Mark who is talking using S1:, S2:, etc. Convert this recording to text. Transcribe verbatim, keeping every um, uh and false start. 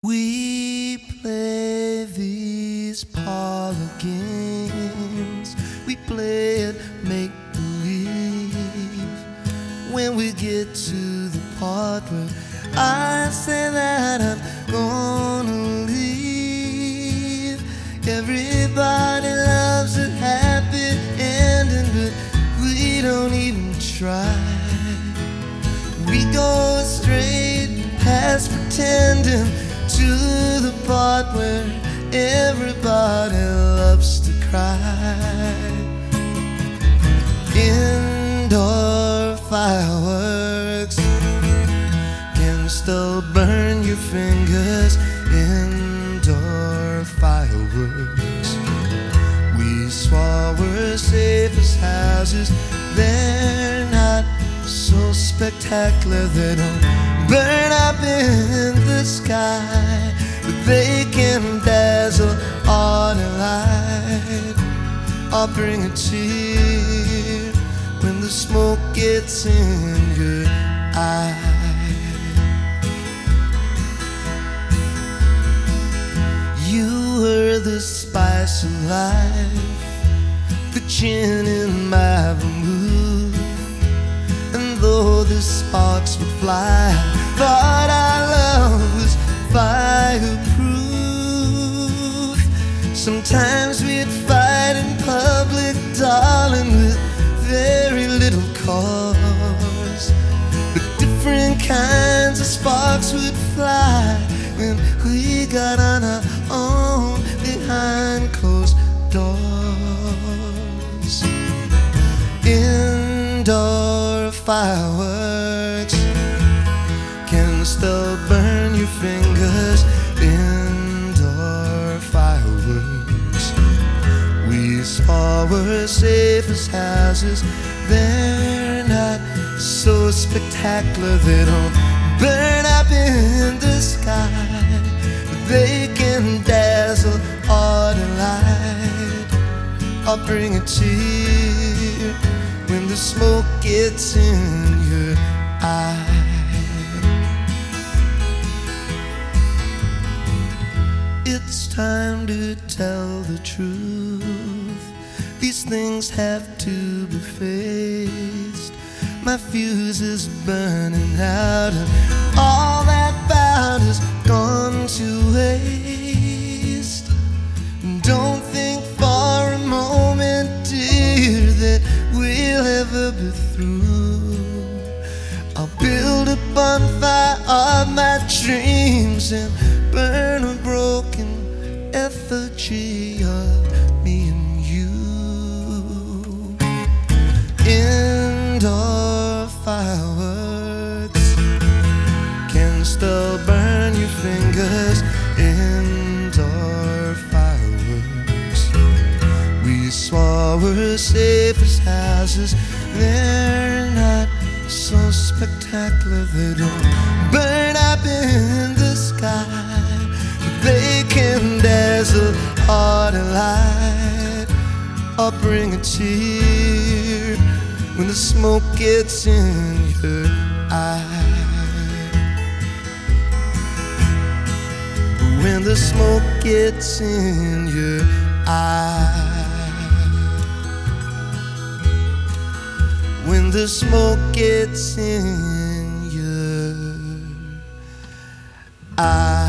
S1: We play these parlor games. We play it make-believe. When we get to the part where I say that I'm gonna leave, everybody loves a happy ending, but we don't even try. We go straight past pretending to the part where everybody loves to cry. Indoor fireworks can still burn your fingers. Indoor fireworks, we swore were safe as houses. They're not so spectacular, they don't burn up in the sky, but they can dazzle on a light or bring a tear when the smoke gets in your eye. You were the spice of life, the gin in my vermouth, and though the sparks would fly, thought our love was fireproof. Sometimes we'd fight in public, darling, with very little cause, but different kinds of sparks would fly when we got on our own behind closed doors. Indoor fireworks can still burn your fingers. Indoor fireworks, we saw were safe as houses. They're not so spectacular, they don't burn up in the sky, but they can dazzle or delight or bring a tear when the smoke gets in your eye. It's time to tell the truth. These things have to be faced. My fuse is burning out, and all that bout has gone to waste. Don't think for a moment, dear, that we'll ever be through. I'll build a bonfire of my dreams and burn a broken effigy of me and you. Indoor fireworks can still burn your fingers. Indoor fireworks, we swore were safe as houses. They're not so spectacular, they don't burn up in the sky, but they can dazzle or delight or bring a tear when the smoke gets in your eye. When the smoke gets in your eye. When the smoke gets in your eye.